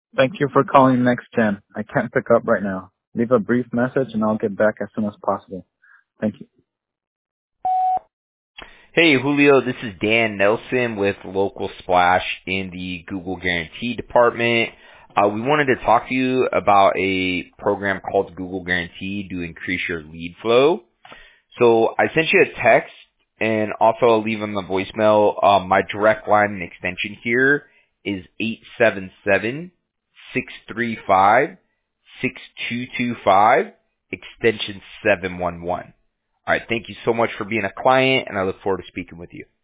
Thank you for calling NextGen. I can't pick up right now. Leave a brief message and I'll get back as soon as possible. Thank you. Hey, Julio, this is Dan Nelson with Local Splash in the Google Guarantee department. We wanted to talk to you about a program called Google Guarantee to increase your lead flow. So I sent you a text and also I'll leave on the voicemail. My direct line and extension here is 877-635-6225, extension 711. All right, thank you so much for being a client, and I look forward to speaking with you.